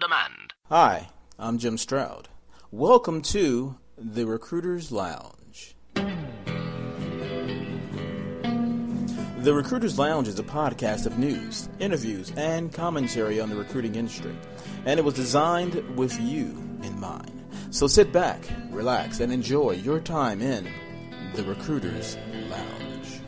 demand. Hi, I'm Jim Stroud. Welcome to The Recruiter's Lounge. The Recruiter's Lounge is a podcast of news, interviews, and commentary on the recruiting industry, and it was designed with you in mind. So sit back, relax, and enjoy your time in The Recruiter's Lounge.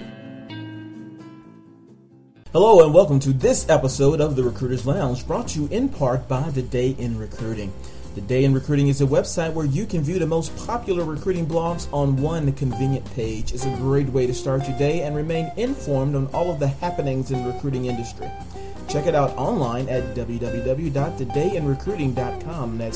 Hello, and welcome to this episode of The Recruiter's Lounge, brought to you in part by The Day in Recruiting. The Day in Recruiting is a website where you can view the most popular recruiting blogs on one convenient page. It's a great way to start your day and remain informed on all of the happenings in the recruiting industry. Check it out online at www.thedayinrecruiting.com. That's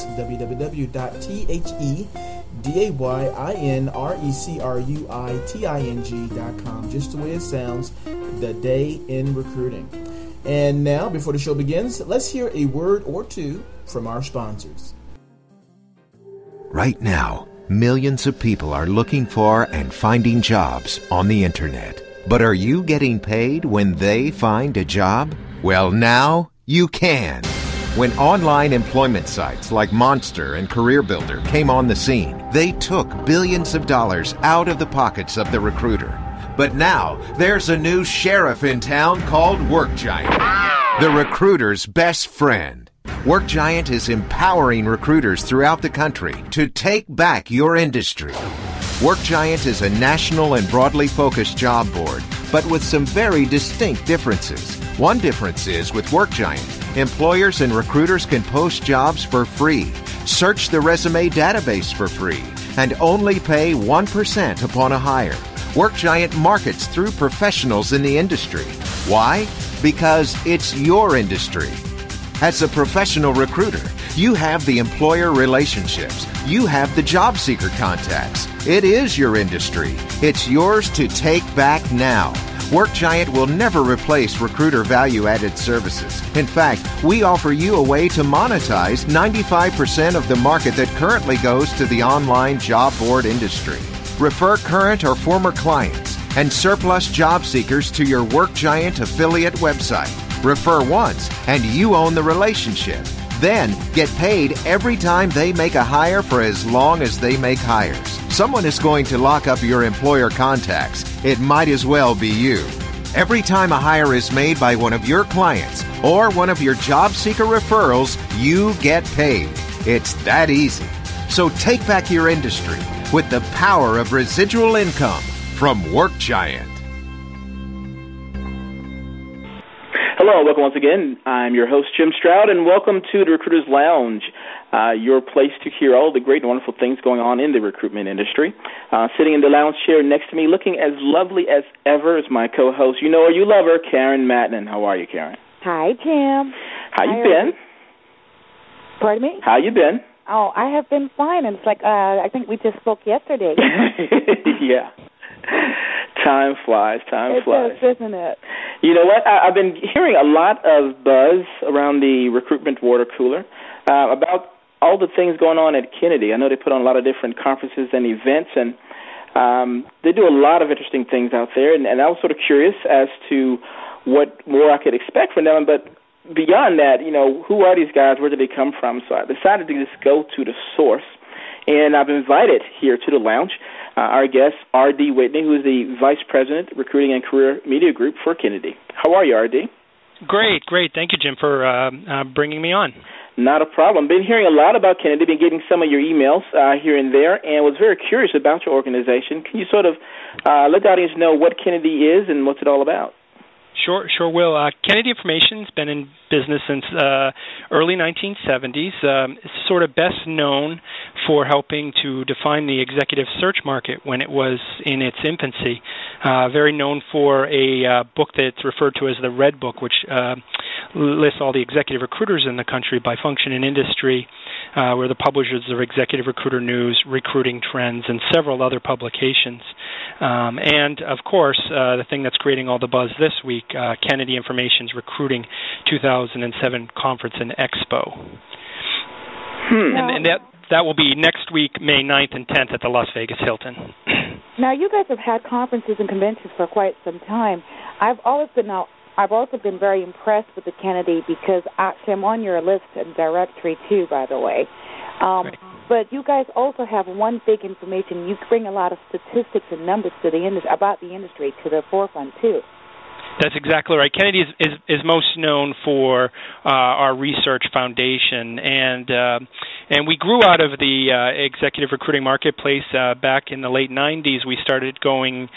www.thedayinrecruiting.com. Just the way it sounds, The Day in Recruiting. And now, before the show begins, let's hear a word or two from our sponsors. Right now, millions of people are looking for and finding jobs on the internet. But are you getting paid when they find a job? Well, now you can. When online employment sites like Monster and CareerBuilder came on the scene, they took billions of dollars out of the pockets of the recruiter. But now there's a new sheriff in town called WorkGiant, the recruiter's best friend. WorkGiant is empowering recruiters throughout the country to take back your industry. WorkGiant is a national and broadly focused job board, but with some very distinct differences. One difference is, with WorkGiant, employers and recruiters can post jobs for free, search the resume database for free, and only pay 1% upon a hire. WorkGiant markets through professionals in the industry. Why? Because it's your industry. As a professional recruiter, you have the employer relationships. You have the job seeker contacts. It is your industry. It's yours to take back now. WorkGiant will never replace recruiter value-added services. In fact, we offer you a way to monetize 95% of the market that currently goes to the online job board industry. Refer current or former clients and surplus job seekers to your WorkGiant affiliate website. Refer once, and you own the relationship. Then get paid every time they make a hire for as long as they make hires. Someone is going to lock up your employer contacts. It might as well be you. Every time a hire is made by one of your clients or one of your job seeker referrals, you get paid. It's that easy. So take back your industry with the power of residual income from WorkGiant. Hello, welcome once again. I'm your host, Jim Stroud, and welcome to the Recruiter's Lounge, your place to hear all the great and wonderful things going on in the recruitment industry. Sitting in the lounge chair next to me, looking as lovely as ever, is my co-host. You know her, you love her, Karen Matnan. How are you, Karen? Hi, Jim. How you been? Pardon me? How you been? Oh, I have been fine. It's like, I think we just spoke yesterday. Yeah. Time flies. It does, doesn't it? You know what? I've been hearing a lot of buzz around the recruitment water cooler about all the things going on at Kennedy. I know they put on a lot of different conferences and events, and they do a lot of interesting things out there. And I was sort of curious as to what more I could expect from them. But beyond that, you know, who are these guys? Where did they come from? So I decided to just go to the source. And I've invited here to the lounge our guest, R.D. Whitney, who is the Vice President, Recruiting and Career Media Group for Kennedy. How are you, R.D.? Great. Thank you, Jim, for bringing me on. Not a problem. Been hearing a lot about Kennedy, been getting some of your emails here and there, and was very curious about your organization. Can you sort of let the audience know what Kennedy is and what's it all about? Sure will. Kennedy Information's been in business since early 1970s. It's sort of best known for helping to define the executive search market when it was in its infancy. Very known for a book that's referred to as the Red Book, which lists all the executive recruiters in the country by function and industry. We're the publishers of Executive Recruiter News, Recruiting Trends, and several other publications. And, of course, the thing that's creating all the buzz this week, Kennedy Information's Recruiting 2007 Conference and Expo. And that will be next week, May 9th and 10th at the Las Vegas Hilton. Now, you guys have had conferences and conventions for quite some time. I've always been I've also been very impressed with the Kennedy because actually I'm on your list and directory too, by the way. But you guys also have one big information. You bring a lot of statistics and numbers to the about the industry to the forefront too. That's exactly right. Kennedy is most known for our research foundation, and we grew out of the executive recruiting marketplace back in the late 90s. We started going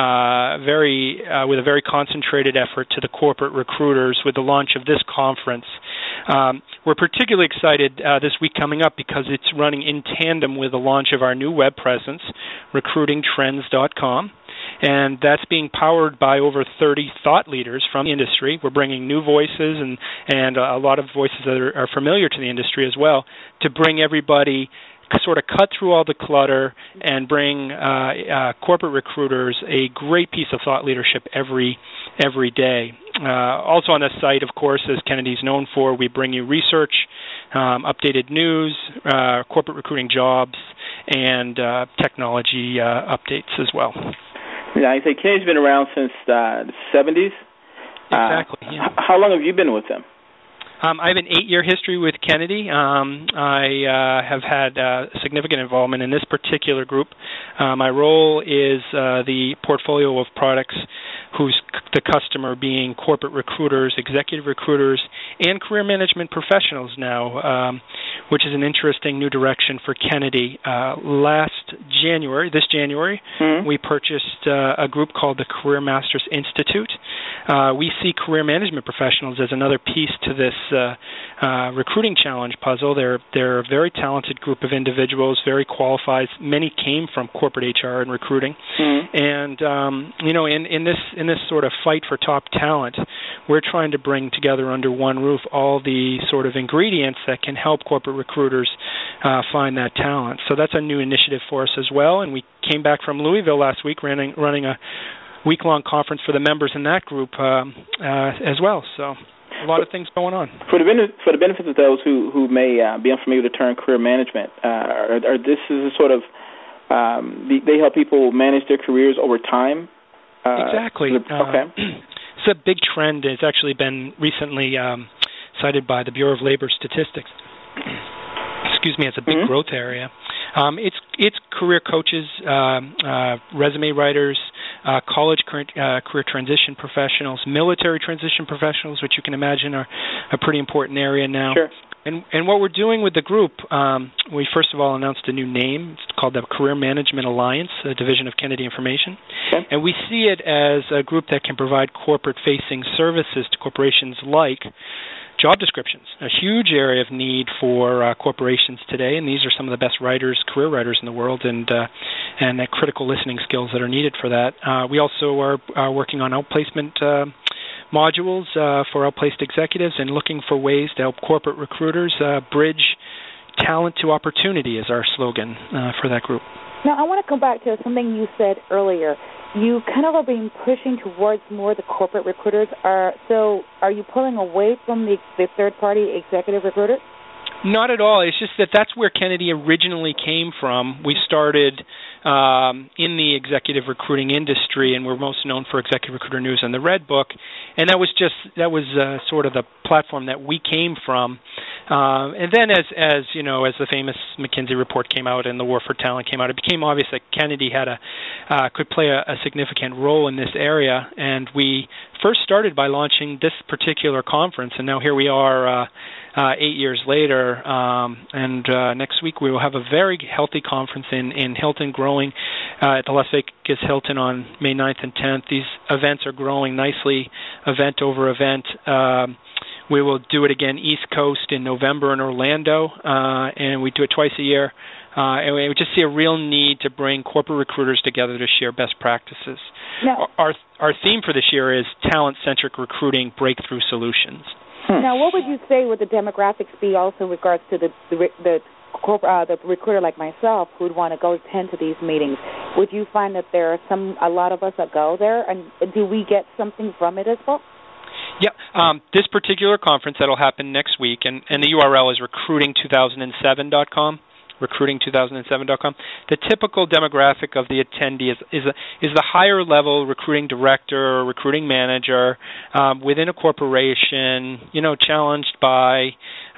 with a very concentrated effort to the corporate recruiters with the launch of this conference. We're particularly excited this week coming up because it's running in tandem with the launch of our new web presence, recruitingtrends.com. And that's being powered by over 30 thought leaders from the industry. We're bringing new voices and a lot of voices that are familiar to the industry as well to bring everybody, sort of cut through all the clutter and bring corporate recruiters a great piece of thought leadership every day. Also on the site, of course, as Kennedy's known for, we bring you research, updated news, corporate recruiting jobs, and technology updates as well. Yeah, I say Kennedy's been around since the 70s. Exactly. Yeah. How long have you been with them? I have an 8-year history with Kennedy. I have had significant involvement in this particular group. My role is the portfolio of products whose the customer being corporate recruiters, executive recruiters, and career management professionals now, which is an interesting new direction for Kennedy. This January, we purchased a group called the Career Masters Institute. We see career management professionals as another piece to this recruiting challenge puzzle. They're a very talented group of individuals, very qualified. Many came from corporate HR and recruiting, and in this sort of fight for top talent, we're trying to bring together under one roof all the sort of ingredients that can help corporate recruiters find that talent. So that's a new initiative for us as well. And we came back from Louisville last week, running a week-long conference for the members in that group as well. So a lot of things going on. For the benefit of those who may be unfamiliar with the term career management, this is a sort of they help people manage their careers over time. Exactly. Okay. It's a big trend. It's actually been recently cited by the Bureau of Labor Statistics. Excuse me, it's a big growth area. It's career coaches, resume writers, college career transition professionals, military transition professionals, which you can imagine are a pretty important area now. Sure. And what we're doing with the group, we first of all announced a new name. It's called the Career Management Alliance, a division of Kennedy Information. Okay. And we see it as a group that can provide corporate-facing services to corporations like job descriptions, a huge area of need for corporations today, and these are some of the best writers, career writers in the world, and the critical listening skills that are needed for that. We also are working on outplacement modules for outplaced executives and looking for ways to help corporate recruiters bridge talent to opportunity is our slogan for that group. Now, I want to come back to something you said earlier. You kind of are being pushing towards more the corporate recruiters. Are you pulling away from the third-party executive recruiters? Not at all. It's just that's where Kennedy originally came from. We started in the executive recruiting industry, and we're most known for Executive Recruiter News and the Red Book, and that was sort of the platform that we came from. And then, as the famous McKinsey report came out and the War for Talent came out, it became obvious that Kennedy could play a significant role in this area. And we first started by launching this particular conference, and now here we are 8 years later. And next week we will have a very healthy conference in Hilton, growing at the Las Vegas Hilton on May 9th and 10th. These events are growing nicely, event over event. We will do it again East Coast in November in Orlando, and we do it twice a year. And we just see a real need to bring corporate recruiters together to share best practices. Now, our theme for this year is talent-centric recruiting breakthrough solutions. Now, what would you say would the demographics be also in regards to the recruiter like myself who would want to go attend to these meetings? Would you find that there are a lot of us that go there, and do we get something from it as well? Yeah, this particular conference that'll happen next week, and the URL is recruiting2007.com, recruiting2007.com. The typical demographic of the attendee is the higher level recruiting director or recruiting manager within a corporation, challenged by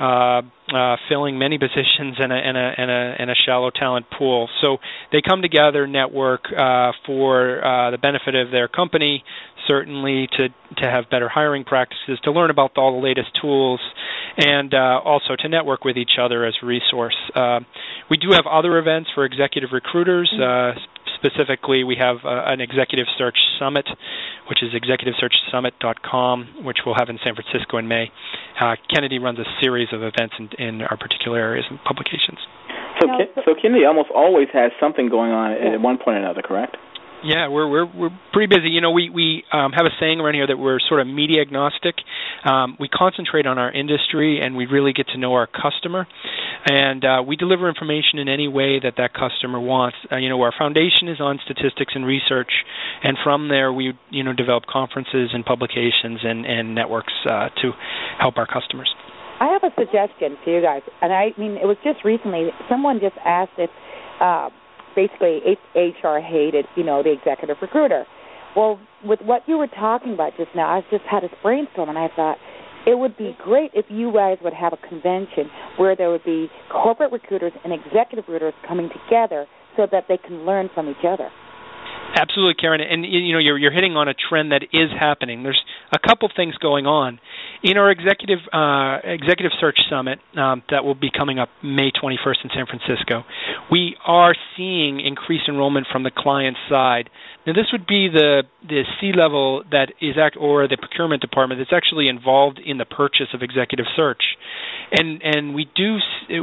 filling many positions in a shallow talent pool. So they come together, network for the benefit of their company, certainly to have better hiring practices, to learn about all the latest tools, and also to network with each other as a resource. We do have other events for executive recruiters. Specifically, we have an Executive Search Summit, which is executivesearchsummit.com, which we'll have in San Francisco in May. Kennedy runs a series of events in our particular areas and publications. So Kennedy almost always has something going on at one point or another, correct? Yeah, we're pretty busy. We have a saying around here that we're sort of media agnostic. We concentrate on our industry, and we really get to know our customer, and we deliver information in any way that customer wants. Our foundation is on statistics and research, and from there we develop conferences and publications and networks to help our customers. I have a suggestion for you guys, and it was just recently someone just asked if basically HR hated, the executive recruiter. Well, with what you were talking about just now, I just had a brainstorm, and I thought it would be great if you guys would have a convention where there would be corporate recruiters and executive recruiters coming together so that they can learn from each other. Absolutely, Karen, and you're hitting on a trend that is happening. There's a couple things going on in our executive search summit that will be coming up May 21st in San Francisco. We are seeing increased enrollment from the client side. Now, this would be the C-level that is or the procurement department that's actually involved in the purchase of executive search, and we do.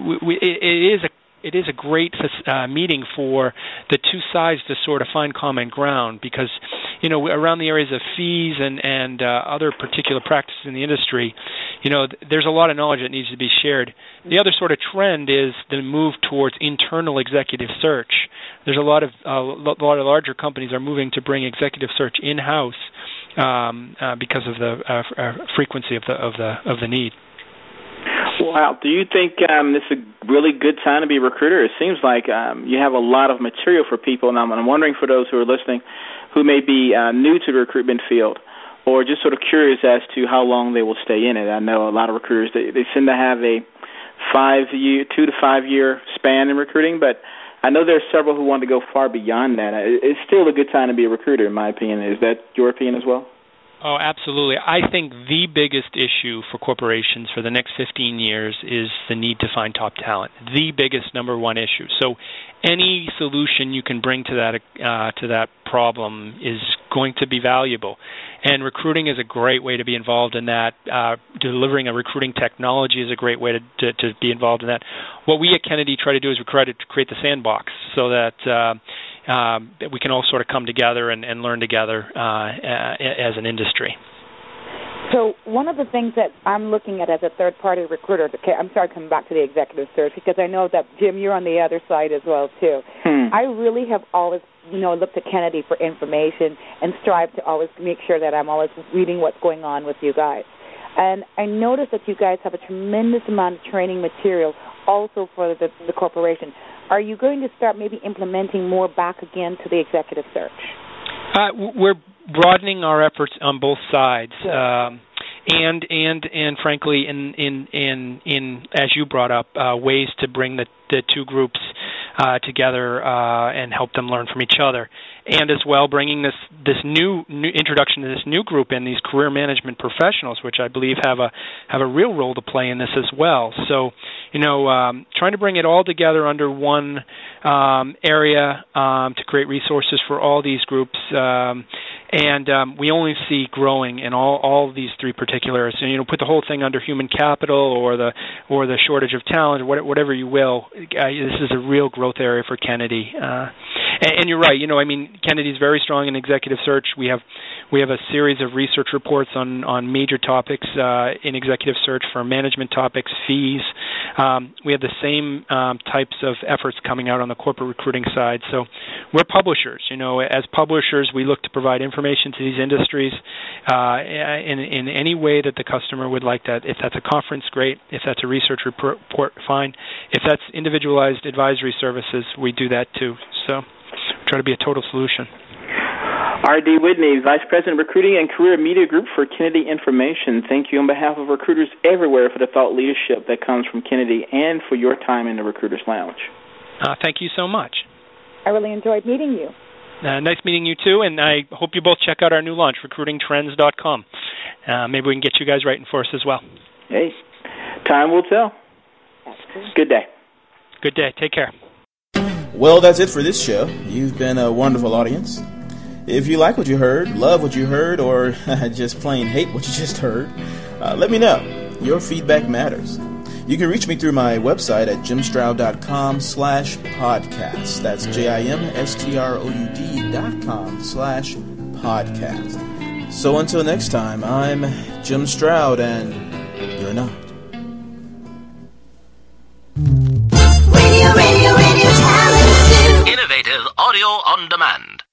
It is a great meeting for the two sides to sort of find common ground because, around the areas of fees and other particular practices in the industry, there's a lot of knowledge that needs to be shared. The other sort of trend is the move towards internal executive search. There's a lot of larger companies are moving to bring executive search in-house because of the frequency of the need. Wow. Do you think this is a really good time to be a recruiter? It seems like you have a lot of material for people, and I'm wondering for those who are listening who may be new to the recruitment field or just sort of curious as to how long they will stay in it. I know a lot of recruiters, they seem to have a 2 to 5 year span in recruiting, but I know there are several who want to go far beyond that. It's still a good time to be a recruiter, in my opinion. Is that your opinion as well? Oh, absolutely. I think the biggest issue for corporations for the next 15 years is the need to find top talent. The biggest number one issue. So any solution you can bring to that problem is going to be valuable. And recruiting is a great way to be involved in that. Delivering a recruiting technology is a great way to be involved in that. What we at Kennedy try to do is we try to create the sandbox so that we can all sort of come together and learn together as an industry. So one of the things that I'm looking at as a third-party recruiter, I'm sorry, coming back to the executive search, because I know that, Jim, you're on the other side as well, too. I really have always, looked at Kennedy for information and strive to always make sure that I'm always reading what's going on with you guys. And I noticed that you guys have a tremendous amount of training material also for the corporation. Are you going to start maybe implementing more back again to the executive search? We're broadening our efforts on both sides, and frankly, in as you brought up, ways to bring the two groups together and help them learn from each other, and as well bringing this new introduction to this new group in these career management professionals, which I believe have a real role to play in this as well. So, trying to bring it all together under one area to create resources for all these groups, and we only see growing in all of these three particular areas. So, put the whole thing under human capital or the shortage of talent, or whatever you will. This is a real growth area for Kennedy. And you're right. Kennedy's very strong in executive search. We have We have a series of research reports on major topics in executive search for management topics, fees. We have the same types of efforts coming out on the corporate recruiting side. So we're publishers. As publishers, we look to provide information to these industries in any way that the customer would like that. If that's a conference, great. If that's a research report, fine. If that's individualized advisory services, we do that too. So we try to be a total solution. R.D. Whitney, Vice President, Recruiting and Career Media Group for Kennedy Information. Thank you on behalf of recruiters everywhere for the thought leadership that comes from Kennedy and for your time in the Recruiters Lounge. Thank you so much. I really enjoyed meeting you. Nice meeting you, too, and I hope you both check out our new launch, recruitingtrends.com. Maybe we can get you guys writing for us as well. Hey, time will tell. Good day. Good day. Take care. Well, that's it for this show. You've been a wonderful audience. If you like what you heard, love what you heard, or just plain hate what you just heard, let me know. Your feedback matters. You can reach me through my website at jimstroud.com/podcast. That's JIMSTROUD.com/podcast. So until next time, I'm Jim Stroud, and you're not. Radio Talent Zoo. Innovative audio on demand.